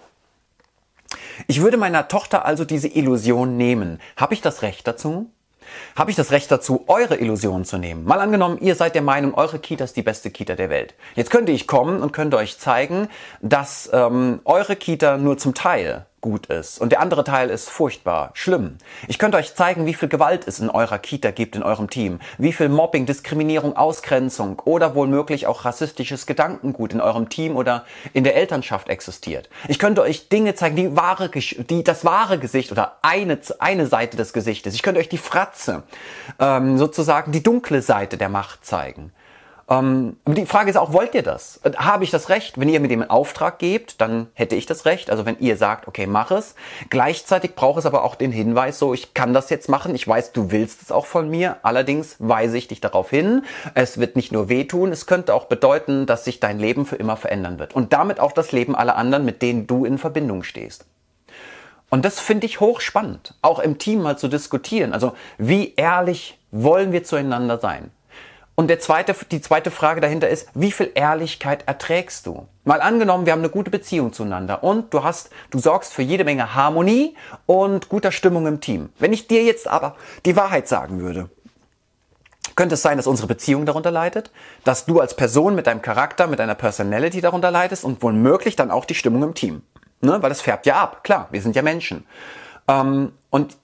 S1: Ich würde meiner Tochter also diese Illusion nehmen. Habe ich das Recht dazu? Habe ich das Recht dazu, eure Illusionen zu nehmen? Mal angenommen, ihr seid der Meinung, eure Kita ist die beste Kita der Welt. Jetzt könnte ich kommen und könnte euch zeigen, dass eure Kita nur zum Teil gut ist und der andere Teil ist furchtbar, schlimm. Ich könnte euch zeigen, wie viel Gewalt es in eurer Kita gibt, in eurem Team, wie viel Mobbing, Diskriminierung, Ausgrenzung oder wohlmöglich auch rassistisches Gedankengut in eurem Team oder in der Elternschaft existiert. Ich könnte euch Dinge zeigen, die das wahre Gesicht oder eine Seite des Gesichtes. Ich könnte euch die Fratze, sozusagen die dunkle Seite der Macht zeigen. Aber die Frage ist auch, wollt ihr das? Habe ich das Recht? Wenn ihr mir den Auftrag gebt, dann hätte ich das Recht. Also wenn ihr sagt, okay, mach es. Gleichzeitig braucht es aber auch den Hinweis, so, ich kann das jetzt machen. Ich weiß, du willst es auch von mir. Allerdings weise ich dich darauf hin. Es wird nicht nur wehtun. Es könnte auch bedeuten, dass sich dein Leben für immer verändern wird. Und damit auch das Leben aller anderen, mit denen du in Verbindung stehst. Und das finde ich hochspannend, auch im Team mal zu diskutieren. Also wie ehrlich wollen wir zueinander sein? Und die zweite Frage dahinter ist, wie viel Ehrlichkeit erträgst du? Mal angenommen, wir haben eine gute Beziehung zueinander und du sorgst für jede Menge Harmonie und guter Stimmung im Team. Wenn ich dir jetzt aber die Wahrheit sagen würde, könnte es sein, dass unsere Beziehung darunter leidet, dass du als Person mit deinem Charakter, mit deiner Personality darunter leidest und womöglich dann auch die Stimmung im Team. Ne? Weil das färbt ja ab, klar, wir sind ja Menschen. Und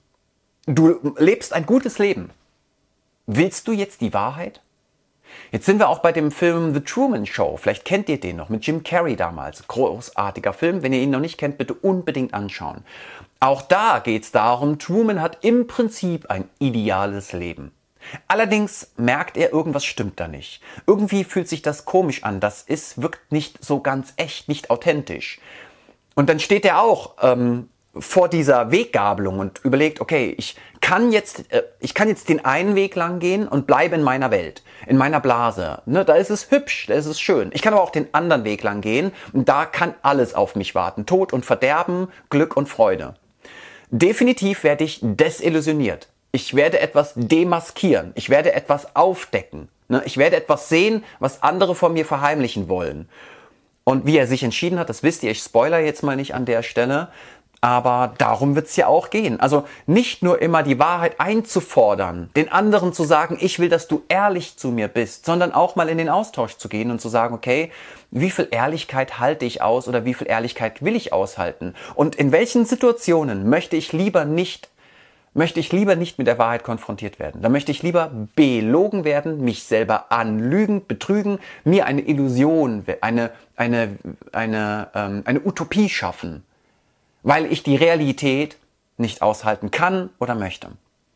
S1: du lebst ein gutes Leben. Willst du jetzt die Wahrheit? Jetzt sind wir auch bei dem Film The Truman Show. Vielleicht kennt ihr den noch, mit Jim Carrey damals. Großartiger Film. Wenn ihr ihn noch nicht kennt, bitte unbedingt anschauen. Auch da geht es darum, Truman hat im Prinzip ein ideales Leben. Allerdings merkt er, irgendwas stimmt da nicht. Irgendwie fühlt sich das komisch an. Wirkt nicht so ganz echt, nicht authentisch. Und dann steht er auch vor dieser Weggabelung und überlegt, okay, ich kann jetzt den einen Weg lang gehen und bleibe in meiner Welt, in meiner Blase. Ne, da ist es hübsch, da ist es schön. Ich kann aber auch den anderen Weg lang gehen und da kann alles auf mich warten. Tod und Verderben, Glück und Freude. Definitiv werde ich desillusioniert. Ich werde etwas demaskieren. Ich werde etwas aufdecken. Ich werde etwas sehen, was andere von mir verheimlichen wollen. Und wie er sich entschieden hat, das wisst ihr, ich spoiler jetzt mal nicht an der Stelle, aber darum wird's ja auch gehen. Also nicht nur immer die Wahrheit einzufordern, den anderen zu sagen, ich will, dass du ehrlich zu mir bist, sondern auch mal in den Austausch zu gehen und zu sagen, okay, wie viel Ehrlichkeit halte ich aus oder wie viel Ehrlichkeit will ich aushalten? Und in welchen Situationen möchte ich lieber nicht mit der Wahrheit konfrontiert werden. Da möchte ich lieber belogen werden, mich selber anlügen, betrügen, mir eine Illusion, eine Utopie schaffen, weil ich die Realität nicht aushalten kann oder möchte.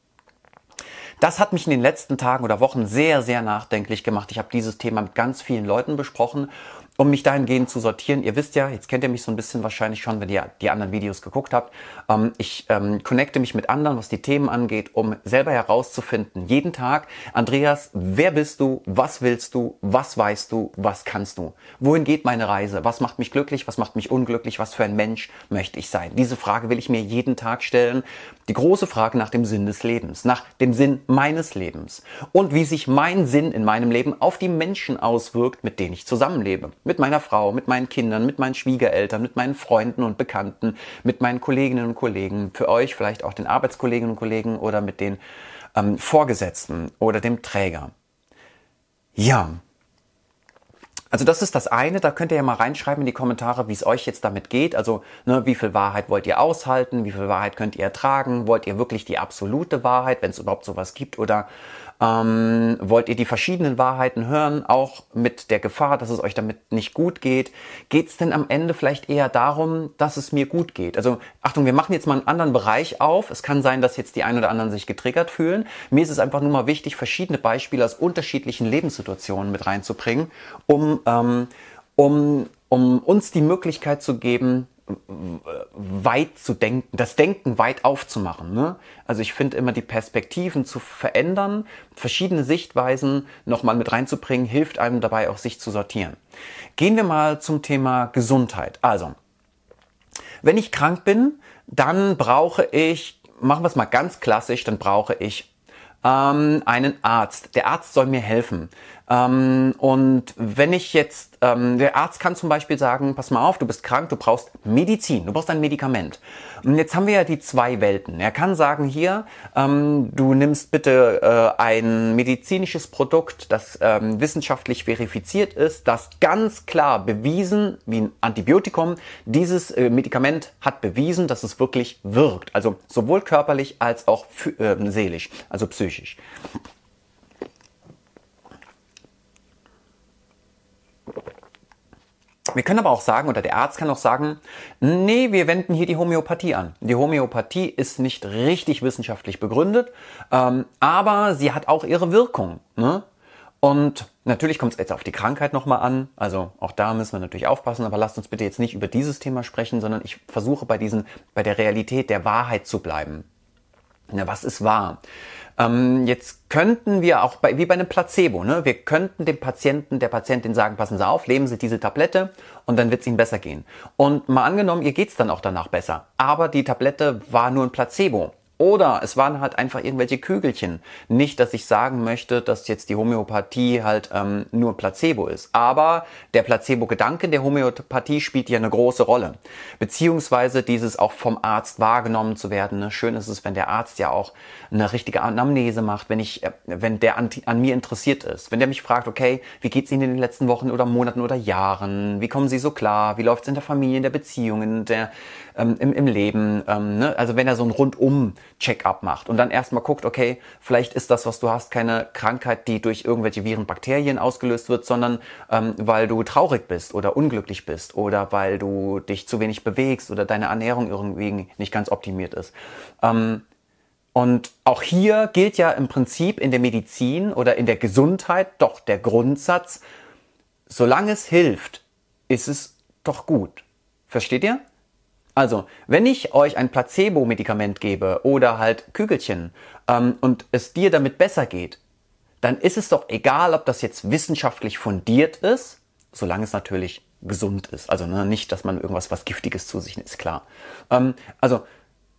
S1: Das hat mich in den letzten Tagen oder Wochen sehr, sehr nachdenklich gemacht. Ich habe dieses Thema mit ganz vielen Leuten besprochen, um mich dahingehend zu sortieren. Ihr wisst ja, jetzt kennt ihr mich so ein bisschen wahrscheinlich schon, wenn ihr die anderen Videos geguckt habt. Ich connecte mich mit anderen, was die Themen angeht, um selber herauszufinden, jeden Tag, Andreas, wer bist du, was willst du, was weißt du, was kannst du? Wohin geht meine Reise? Was macht mich glücklich, was macht mich unglücklich, was für ein Mensch möchte ich sein? Diese Frage will ich mir jeden Tag stellen. Die große Frage nach dem Sinn des Lebens, nach dem Sinn meines Lebens und wie sich mein Sinn in meinem Leben auf die Menschen auswirkt, mit denen ich zusammenlebe. Mit meiner Frau, mit meinen Kindern, mit meinen Schwiegereltern, mit meinen Freunden und Bekannten, mit meinen Kolleginnen und Kollegen, für euch vielleicht auch den Arbeitskolleginnen und Kollegen oder mit den Vorgesetzten oder dem Träger. Ja, also das ist das eine, da könnt ihr ja mal reinschreiben in die Kommentare, wie es euch jetzt damit geht. Also wie viel Wahrheit wollt ihr aushalten, wie viel Wahrheit könnt ihr ertragen, wollt ihr wirklich die absolute Wahrheit, wenn es überhaupt sowas gibt, oder wollt ihr die verschiedenen Wahrheiten hören, auch mit der Gefahr, dass es euch damit nicht gut geht? Geht es denn am Ende vielleicht eher darum, dass es mir gut geht? Also Achtung, wir machen jetzt mal einen anderen Bereich auf. Es kann sein, dass jetzt die einen oder anderen sich getriggert fühlen. Mir ist es einfach nur mal wichtig, verschiedene Beispiele aus unterschiedlichen Lebenssituationen mit reinzubringen, um uns die Möglichkeit zu geben, weit zu denken, das Denken weit aufzumachen. Ne? Also ich finde immer, die Perspektiven zu verändern, verschiedene Sichtweisen nochmal mit reinzubringen, hilft einem dabei auch, sich zu sortieren. Gehen wir mal zum Thema Gesundheit. Also, wenn ich krank bin, dann brauche ich, machen wir es mal ganz klassisch, dann brauche ich einen Arzt. Der Arzt soll mir helfen. Und wenn ich jetzt, der Arzt kann zum Beispiel sagen, pass mal auf, du bist krank, du brauchst Medizin, du brauchst ein Medikament. Und jetzt haben wir ja die zwei Welten. Er kann sagen, hier, du nimmst bitte ein medizinisches Produkt, das wissenschaftlich verifiziert ist, das ganz klar bewiesen, wie ein Antibiotikum, dieses Medikament hat bewiesen, dass es wirklich wirkt. Also sowohl körperlich als auch seelisch, also psychisch. Wir können aber auch sagen, oder der Arzt kann auch sagen, nee, wir wenden hier die Homöopathie an. Die Homöopathie ist nicht richtig wissenschaftlich begründet, aber sie hat auch ihre Wirkung. Ne? Und natürlich kommt es jetzt auf die Krankheit nochmal an, also auch da müssen wir natürlich aufpassen, aber lasst uns bitte jetzt nicht über dieses Thema sprechen, sondern ich versuche bei der Realität der Wahrheit zu bleiben. Na, was ist wahr? Jetzt könnten wir auch, wie bei einem Placebo, ne? Wir könnten dem Patienten, der Patientin sagen, passen Sie auf, nehmen Sie diese Tablette und dann wird es Ihnen besser gehen. Und mal angenommen, ihr geht's dann auch danach besser, aber die Tablette war nur ein Placebo. Oder es waren halt einfach irgendwelche Kügelchen. Nicht, dass ich sagen möchte, dass jetzt die Homöopathie halt nur Placebo ist. Aber der Placebo-Gedanke der Homöopathie spielt ja eine große Rolle. Beziehungsweise dieses auch vom Arzt wahrgenommen zu werden. Ne? Schön ist es, wenn der Arzt ja auch eine richtige Anamnese macht, wenn der an mir interessiert ist. Wenn der mich fragt, okay, wie geht's Ihnen in den letzten Wochen oder Monaten oder Jahren? Wie kommen Sie so klar? Wie läuft's in der Familie, in der Beziehung, im Leben? Ne? Also wenn er so ein Rundum-Check-up macht und dann erstmal guckt, okay, vielleicht ist das, was du hast, keine Krankheit, die durch irgendwelche Viren, Bakterien ausgelöst wird, sondern weil du traurig bist oder unglücklich bist oder weil du dich zu wenig bewegst oder deine Ernährung irgendwie nicht ganz optimiert ist. Und auch hier gilt ja im Prinzip in der Medizin oder in der Gesundheit doch der Grundsatz, solange es hilft, ist es doch gut. Versteht ihr? Also, wenn ich euch ein Placebo-Medikament gebe oder halt Kügelchen und es dir damit besser geht, dann ist es doch egal, ob das jetzt wissenschaftlich fundiert ist, solange es natürlich gesund ist. Also nicht, dass man irgendwas, was Giftiges zu sich nimmt, ist klar. Also,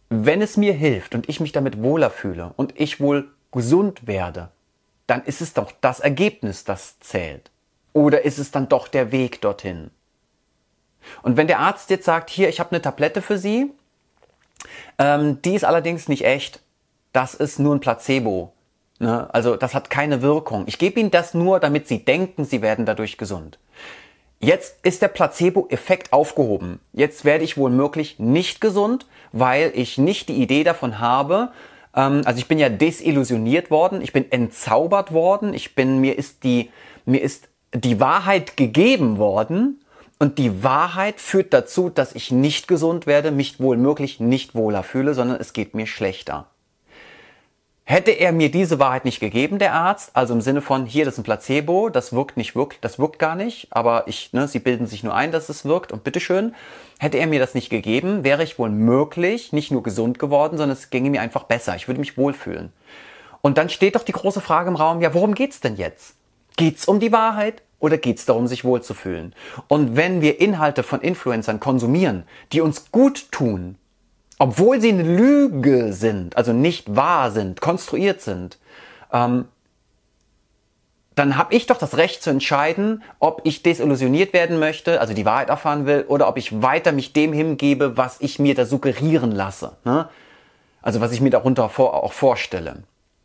S1: wenn es mir hilft und ich mich damit wohler fühle und ich wohl gesund werde, dann ist es doch das Ergebnis, das zählt. Oder ist es dann doch der Weg dorthin? Und wenn der Arzt jetzt sagt, hier, ich habe eine Tablette für Sie, die ist allerdings nicht echt, das ist nur ein Placebo, ne? Also das hat keine Wirkung. Ich gebe Ihnen das nur, damit Sie denken, Sie werden dadurch gesund. Jetzt ist der Placebo-Effekt aufgehoben. Jetzt werde ich womöglich nicht gesund, weil ich nicht die Idee davon habe, also ich bin ja desillusioniert worden, ich bin entzaubert worden, mir ist die Wahrheit gegeben worden und die Wahrheit führt dazu, dass ich nicht gesund werde, mich womöglich nicht wohler fühle, sondern es geht mir schlechter. Hätte er mir diese Wahrheit nicht gegeben, der Arzt, also im Sinne von, hier, das ist ein Placebo, das wirkt gar nicht, aber Sie bilden sich nur ein, dass es wirkt und bitteschön, hätte er mir das nicht gegeben, wäre ich womöglich nicht nur gesund geworden, sondern es ginge mir einfach besser, ich würde mich wohlfühlen. Und dann steht doch die große Frage im Raum, ja, worum geht's denn jetzt? Geht's um die Wahrheit oder geht's darum, sich wohlzufühlen? Und wenn wir Inhalte von Influencern konsumieren, die uns gut tun, obwohl sie eine Lüge sind, also nicht wahr sind, konstruiert sind, dann habe ich doch das Recht zu entscheiden, ob ich desillusioniert werden möchte, also die Wahrheit erfahren will, oder ob ich weiter mich dem hingebe, was ich mir da suggerieren lasse. Ne? Also was ich mir darunter auch vorstelle.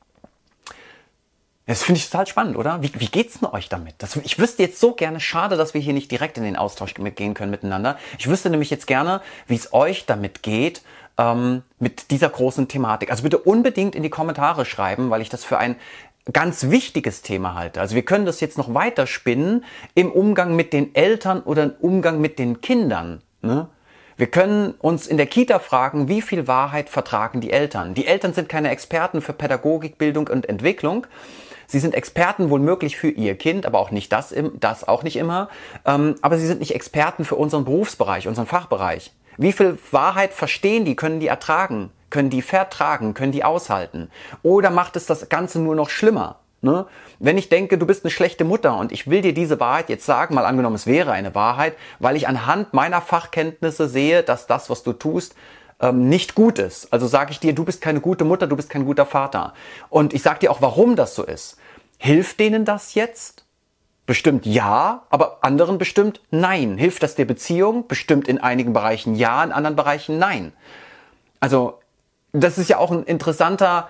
S1: Das finde ich total spannend, oder? Wie geht's denn euch damit? Ich wüsste jetzt so gerne, schade, dass wir hier nicht direkt in den Austausch mitgehen können miteinander. Ich wüsste nämlich jetzt gerne, wie es euch damit geht, mit dieser großen Thematik. Also bitte unbedingt in die Kommentare schreiben, weil ich das für ein ganz wichtiges Thema halte. Also wir können das jetzt noch weiter spinnen im Umgang mit den Eltern oder im Umgang mit den Kindern. Ne? Wir können uns in der Kita fragen, wie viel Wahrheit vertragen die Eltern? Die Eltern sind keine Experten für Pädagogik, Bildung und Entwicklung. Sie sind Experten womöglich für ihr Kind, aber auch nicht das auch nicht immer. Aber sie sind nicht Experten für unseren Berufsbereich, unseren Fachbereich. Wie viel Wahrheit verstehen die, können die ertragen, können die vertragen, können die aushalten? Oder macht es das Ganze nur noch schlimmer? Ne? Wenn ich denke, du bist eine schlechte Mutter und ich will dir diese Wahrheit jetzt sagen, mal angenommen, es wäre eine Wahrheit, weil ich anhand meiner Fachkenntnisse sehe, dass das, was du tust, nicht gut ist. Also sage ich dir, du bist keine gute Mutter, du bist kein guter Vater. Und ich sage dir auch, warum das so ist. Hilft denen das jetzt? Bestimmt ja, aber anderen bestimmt nein. Hilft das der Beziehung? Bestimmt in einigen Bereichen ja, in anderen Bereichen nein. Also das ist ja auch ein interessanter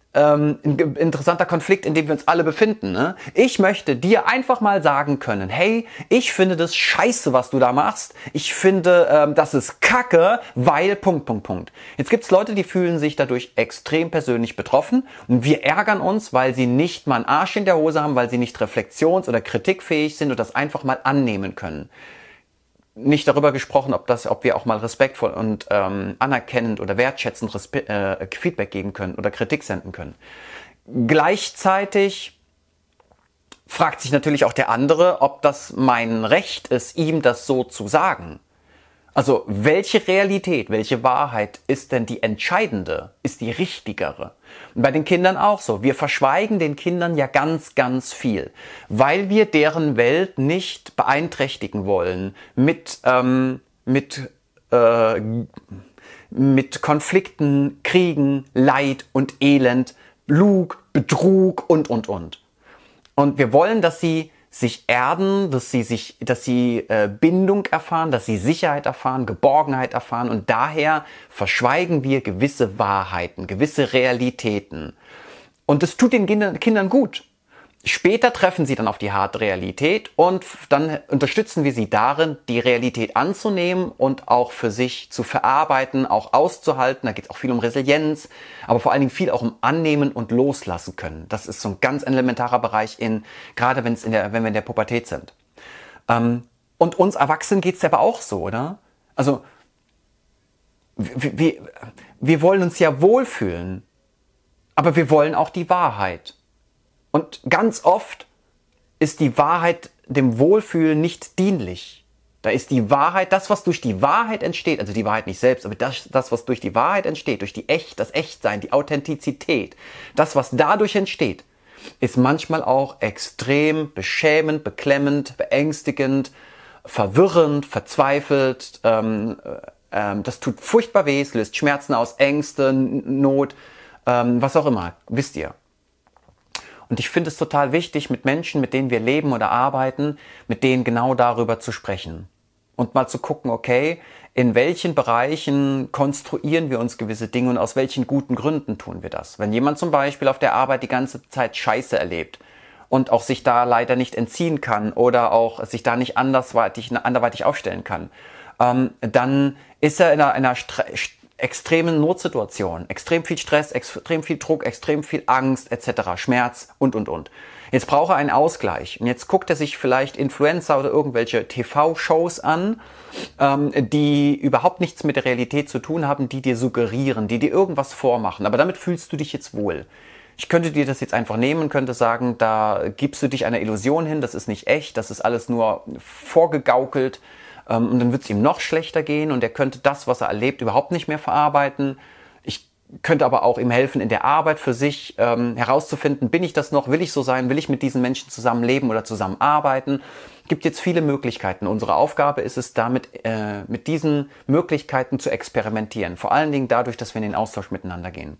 S1: Konflikt, in dem wir uns alle befinden. Ne? Ich möchte dir einfach mal sagen können, hey, ich finde das scheiße, was du da machst. Ich finde, das ist Kacke, weil... Jetzt gibt's Leute, die fühlen sich dadurch extrem persönlich betroffen und wir ärgern uns, weil sie nicht mal einen Arsch in der Hose haben, weil sie nicht reflexions- oder kritikfähig sind und das einfach mal annehmen können. Nicht darüber gesprochen, ob wir auch mal respektvoll und anerkennend oder wertschätzend Feedback geben können oder Kritik senden können. Gleichzeitig fragt sich natürlich auch der andere, ob das mein Recht ist, ihm das so zu sagen. Also welche Realität, welche Wahrheit ist denn die entscheidende, ist die richtigere? Und bei den Kindern auch so. Wir verschweigen den Kindern ja ganz, ganz viel, weil wir deren Welt nicht beeinträchtigen wollen mit Konflikten, Kriegen, Leid und Elend, Lug, Betrug und. Und wir wollen, dass sie sich erden, dass sie Bindung erfahren, dass sie Sicherheit erfahren, Geborgenheit erfahren und daher verschweigen wir gewisse Wahrheiten, gewisse Realitäten. Und es tut den Kindern gut. Später treffen sie dann auf die harte Realität und dann unterstützen wir sie darin, die Realität anzunehmen und auch für sich zu verarbeiten, auch auszuhalten. Da geht es auch viel um Resilienz, aber vor allen Dingen viel auch um Annehmen und Loslassen können. Das ist so ein ganz elementarer Bereich, gerade wenn wir in der Pubertät sind. Und uns Erwachsenen geht es aber auch so, oder? Also wir wollen uns ja wohlfühlen, aber wir wollen auch die Wahrheit. Und ganz oft ist die Wahrheit dem Wohlfühlen nicht dienlich. Da ist die Wahrheit, das, was durch die Wahrheit entsteht, also die Wahrheit nicht selbst, aber das, was durch die Wahrheit entsteht, durch das Echtsein, die Authentizität, das, was dadurch entsteht, ist manchmal auch extrem beschämend, beklemmend, beängstigend, verwirrend, verzweifelt, Das tut furchtbar weh, es löst Schmerzen aus, Ängste, Not, was auch immer, wisst ihr. Und ich finde es total wichtig, mit Menschen, mit denen wir leben oder arbeiten, mit denen genau darüber zu sprechen. Und mal zu gucken, okay, in welchen Bereichen konstruieren wir uns gewisse Dinge und aus welchen guten Gründen tun wir das. Wenn jemand zum Beispiel auf der Arbeit die ganze Zeit Scheiße erlebt und auch sich da leider nicht entziehen kann oder auch sich da nicht anderweitig aufstellen kann, dann ist er in einer extremen Notsituation, extrem viel Stress, extrem viel Druck, extrem viel Angst etc., Schmerz und. Jetzt braucht er einen Ausgleich und jetzt guckt er sich vielleicht Influencer oder irgendwelche TV-Shows an, die überhaupt nichts mit der Realität zu tun haben, die dir suggerieren, die dir irgendwas vormachen, aber damit fühlst du dich jetzt wohl. Ich könnte dir das jetzt einfach nehmen, könnte sagen, da gibst du dich einer Illusion hin, das ist nicht echt, das ist alles nur vorgegaukelt. Und dann wird es ihm noch schlechter gehen und er könnte das, was er erlebt, überhaupt nicht mehr verarbeiten. Ich könnte aber auch ihm helfen, in der Arbeit für sich herauszufinden, bin ich das noch, will ich so sein, will ich mit diesen Menschen zusammenleben oder zusammenarbeiten. Es gibt jetzt viele Möglichkeiten. Unsere Aufgabe ist es, damit mit diesen Möglichkeiten zu experimentieren. Vor allen Dingen dadurch, dass wir in den Austausch miteinander gehen.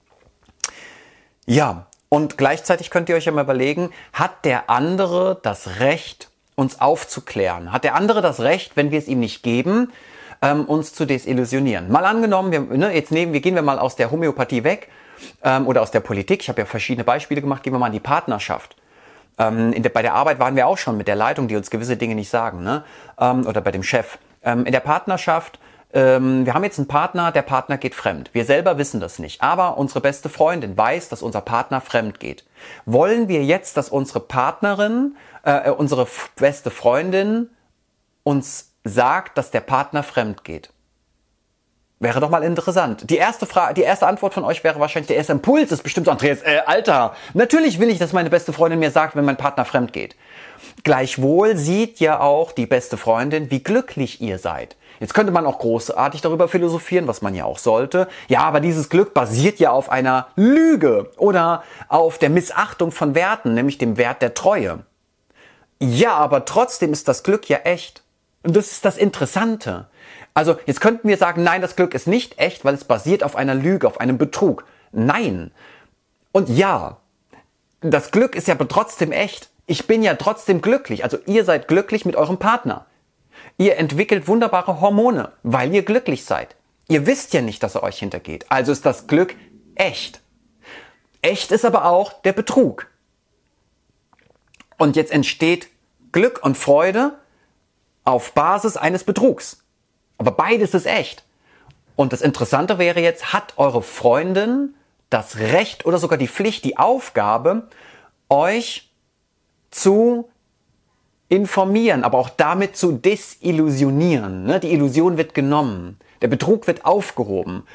S1: Ja, und gleichzeitig könnt ihr euch ja mal überlegen, hat der andere das Recht, uns aufzuklären? Hat der andere das Recht, wenn wir es ihm nicht geben, uns zu desillusionieren? Mal angenommen, gehen wir mal aus der Homöopathie weg oder aus der Politik. Ich habe ja verschiedene Beispiele gemacht. Gehen wir mal in die Partnerschaft. Bei der Arbeit waren wir auch schon mit der Leitung, die uns gewisse Dinge nicht sagen, ne? Oder bei dem Chef. In der Partnerschaft, wir haben jetzt einen Partner, der Partner geht fremd. Wir selber wissen das nicht, aber unsere beste Freundin weiß, dass unser Partner fremd geht. Wollen wir jetzt, dass unsere Partnerin, unsere beste Freundin uns sagt, dass der Partner fremd geht? Wäre doch mal interessant. Die erste Antwort von euch wäre wahrscheinlich, der erste Impuls ist bestimmt so, Andreas, Alter, natürlich will ich, dass meine beste Freundin mir sagt, wenn mein Partner fremd geht. Gleichwohl sieht ja auch die beste Freundin, wie glücklich ihr seid. Jetzt könnte man auch großartig darüber philosophieren, was man ja auch sollte. Ja, aber dieses Glück basiert ja auf einer Lüge oder auf der Missachtung von Werten, nämlich dem Wert der Treue. Ja, aber trotzdem ist das Glück ja echt. Und das ist das Interessante. Also jetzt könnten wir sagen, nein, das Glück ist nicht echt, weil es basiert auf einer Lüge, auf einem Betrug. Nein. Und ja, das Glück ist ja aber trotzdem echt. Ich bin ja trotzdem glücklich. Also ihr seid glücklich mit eurem Partner. Ihr entwickelt wunderbare Hormone, weil ihr glücklich seid. Ihr wisst ja nicht, dass er euch hintergeht. Also ist das Glück echt. Echt ist aber auch der Betrug. Und jetzt entsteht Glück und Freude auf Basis eines Betrugs. Aber beides ist echt. Und das Interessante wäre jetzt, hat eure Freundin das Recht oder sogar die Pflicht, die Aufgabe, euch zu informieren, aber auch damit zu desillusionieren. Ne? Die Illusion wird genommen. Der Betrug wird aufgehoben.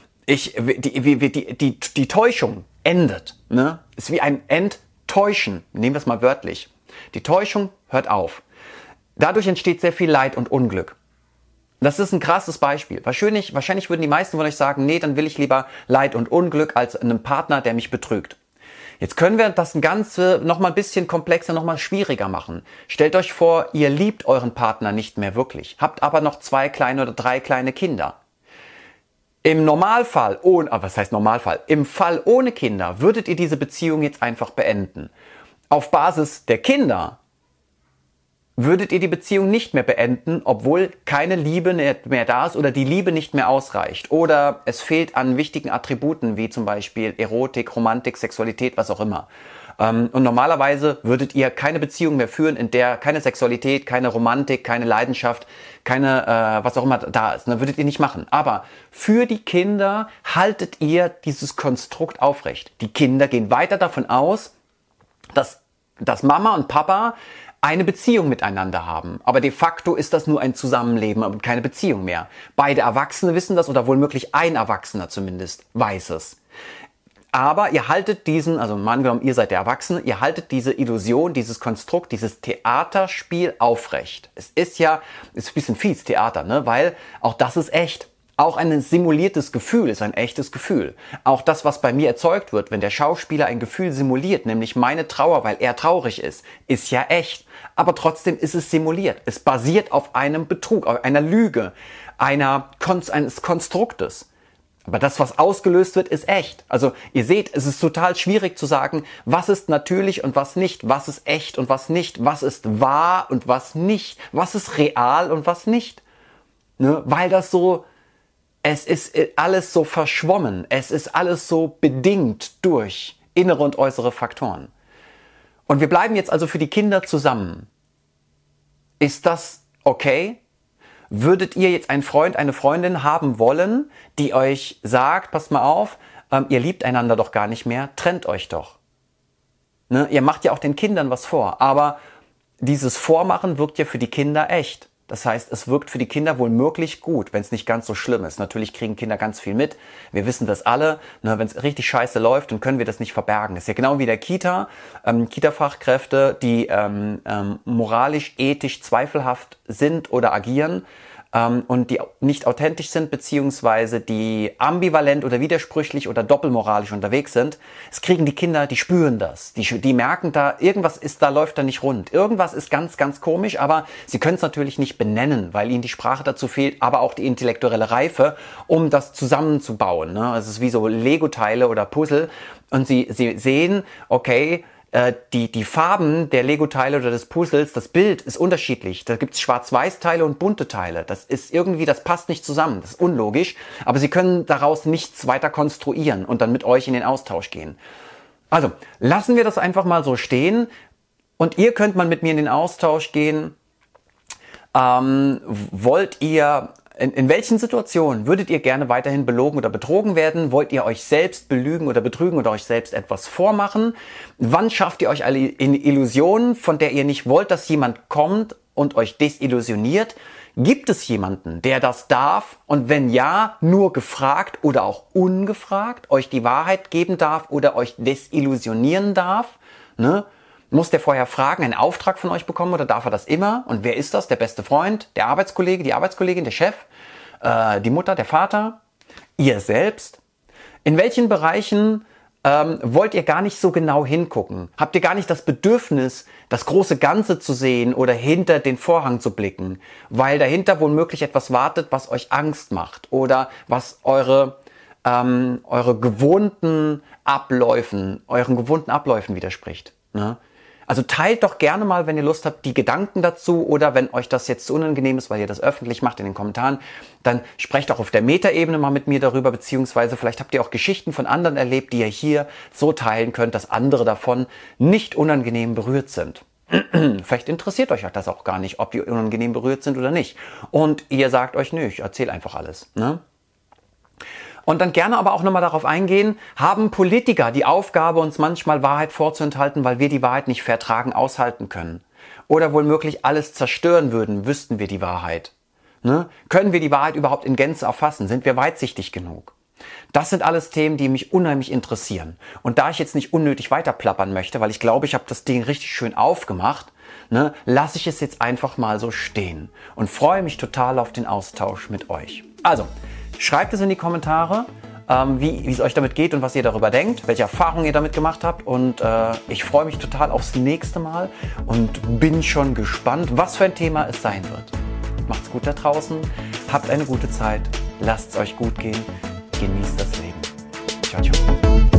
S1: Die Täuschung endet. Ne? Ist wie ein Enttäuschen. Nehmen wir es mal wörtlich. Die Täuschung hört auf. Dadurch entsteht sehr viel Leid und Unglück. Das ist ein krasses Beispiel. Wahrscheinlich würden die meisten von euch sagen, nee, dann will ich lieber Leid und Unglück als einen Partner, der mich betrügt. Jetzt können wir das Ganze noch mal ein bisschen komplexer, noch mal schwieriger machen. Stellt euch vor, ihr liebt euren Partner nicht mehr wirklich, habt aber noch 2 kleine oder 3 kleine Kinder. Im Normalfall, was heißt Normalfall? Im Fall ohne Kinder würdet ihr diese Beziehung jetzt einfach beenden. Auf Basis der Kinder würdet ihr die Beziehung nicht mehr beenden, obwohl keine Liebe mehr da ist oder die Liebe nicht mehr ausreicht. Oder es fehlt an wichtigen Attributen, wie zum Beispiel Erotik, Romantik, Sexualität, was auch immer. Und normalerweise würdet ihr keine Beziehung mehr führen, in der keine Sexualität, keine Romantik, keine Leidenschaft, keine was auch immer da ist. Das würdet ihr nicht machen. Aber für die Kinder haltet ihr dieses Konstrukt aufrecht. Die Kinder gehen weiter davon aus, dass Mama und Papa eine Beziehung miteinander haben. Aber de facto ist das nur ein Zusammenleben und keine Beziehung mehr. Beide Erwachsene wissen das oder wohl möglich ein Erwachsener zumindest weiß es. Aber ihr haltet also mal angenommen, ihr seid der Erwachsene, ihr haltet diese Illusion, dieses Konstrukt, dieses Theaterspiel aufrecht. Es ist ein bisschen fies, Theater, ne? Weil auch das ist echt. Auch ein simuliertes Gefühl ist ein echtes Gefühl. Auch das, was bei mir erzeugt wird, wenn der Schauspieler ein Gefühl simuliert, nämlich meine Trauer, weil er traurig ist ja echt. Aber trotzdem ist es simuliert. Es basiert auf einem Betrug, auf einer Lüge, eines Konstruktes. Aber das, was ausgelöst wird, ist echt. Also ihr seht, es ist total schwierig zu sagen, was ist natürlich und was nicht, was ist echt und was nicht, was ist wahr und was nicht, was ist real und was nicht. Ne? Weil das so, es ist alles so verschwommen, es ist alles so bedingt durch innere und äußere Faktoren. Und wir bleiben jetzt also für die Kinder zusammen. Ist das okay? Würdet ihr jetzt einen Freund, eine Freundin haben wollen, die euch sagt, passt mal auf, ihr liebt einander doch gar nicht mehr, trennt euch doch. Ne? Ihr macht ja auch den Kindern was vor, aber dieses Vormachen wirkt ja für die Kinder echt. Das heißt, es wirkt für die Kinder wohl möglich gut, wenn es nicht ganz so schlimm ist. Natürlich kriegen Kinder ganz viel mit. Wir wissen das alle. Ne, wenn es richtig scheiße läuft, dann können wir das nicht verbergen. Das ist ja genau wie der Kita. Kita-Fachkräfte, die moralisch, ethisch zweifelhaft sind oder agieren und die nicht authentisch sind, beziehungsweise die ambivalent oder widersprüchlich oder doppelmoralisch unterwegs sind. Es kriegen die Kinder, die spüren das. Die merken da, irgendwas ist da, läuft da nicht rund. Irgendwas ist ganz, ganz komisch, aber sie können es natürlich nicht benennen, weil ihnen die Sprache dazu fehlt, aber auch die intellektuelle Reife, um das zusammenzubauen. Ne? Es ist wie so Lego-Teile oder Puzzle und sie sehen, okay, die Farben der Lego-Teile oder des Puzzles, das Bild ist unterschiedlich. Da gibt's Schwarz-Weiß-Teile und bunte Teile. Das ist irgendwie, das passt nicht zusammen. Das ist unlogisch. Aber sie können daraus nichts weiter konstruieren und dann mit euch in den Austausch gehen. Also, lassen wir das einfach mal so stehen. Und ihr könnt mal mit mir in den Austausch gehen. Wollt ihr... In welchen Situationen würdet ihr gerne weiterhin belogen oder betrogen werden? Wollt ihr euch selbst belügen oder betrügen oder euch selbst etwas vormachen? Wann schafft ihr euch eine Illusion, von der ihr nicht wollt, dass jemand kommt und euch desillusioniert? Gibt es jemanden, der das darf und wenn ja, nur gefragt oder auch ungefragt, euch die Wahrheit geben darf oder euch desillusionieren darf? Ne? Muss der vorher fragen, einen Auftrag von euch bekommen oder darf er das immer? Und wer ist das? Der beste Freund, der Arbeitskollege, die Arbeitskollegin, der Chef, die Mutter, der Vater, ihr selbst? In welchen Bereichen wollt ihr gar nicht so genau hingucken? Habt ihr gar nicht das Bedürfnis, das große Ganze zu sehen oder hinter den Vorhang zu blicken? Weil dahinter womöglich etwas wartet, was euch Angst macht oder was eure gewohnten Abläufen widerspricht. Ne? Also teilt doch gerne mal, wenn ihr Lust habt, die Gedanken dazu oder wenn euch das jetzt zu unangenehm ist, weil ihr das öffentlich macht in den Kommentaren, dann sprecht auch auf der Metaebene mal mit mir darüber, beziehungsweise vielleicht habt ihr auch Geschichten von anderen erlebt, die ihr hier so teilen könnt, dass andere davon nicht unangenehm berührt sind. Vielleicht interessiert euch das auch gar nicht, ob die unangenehm berührt sind oder nicht. Und ihr sagt euch, nö, ich erzähle einfach alles. Ne? Und dann gerne aber auch nochmal darauf eingehen, haben Politiker die Aufgabe, uns manchmal Wahrheit vorzuenthalten, weil wir die Wahrheit nicht vertragen, aushalten können? Oder womöglich alles zerstören würden, wüssten wir die Wahrheit? Ne? Können wir die Wahrheit überhaupt in Gänze erfassen? Sind wir weitsichtig genug? Das sind alles Themen, die mich unheimlich interessieren. Und da ich jetzt nicht unnötig weiterplappern möchte, weil ich glaube, ich habe das Ding richtig schön aufgemacht, ne, lasse ich es jetzt einfach mal so stehen und freue mich total auf den Austausch mit euch. Also, schreibt es in die Kommentare, wie es euch damit geht und was ihr darüber denkt, welche Erfahrungen ihr damit gemacht habt. Und ich freue mich total aufs nächste Mal und bin schon gespannt, was für ein Thema es sein wird. Macht's gut da draußen, habt eine gute Zeit, lasst es euch gut gehen, genießt das Leben. Ciao, ciao.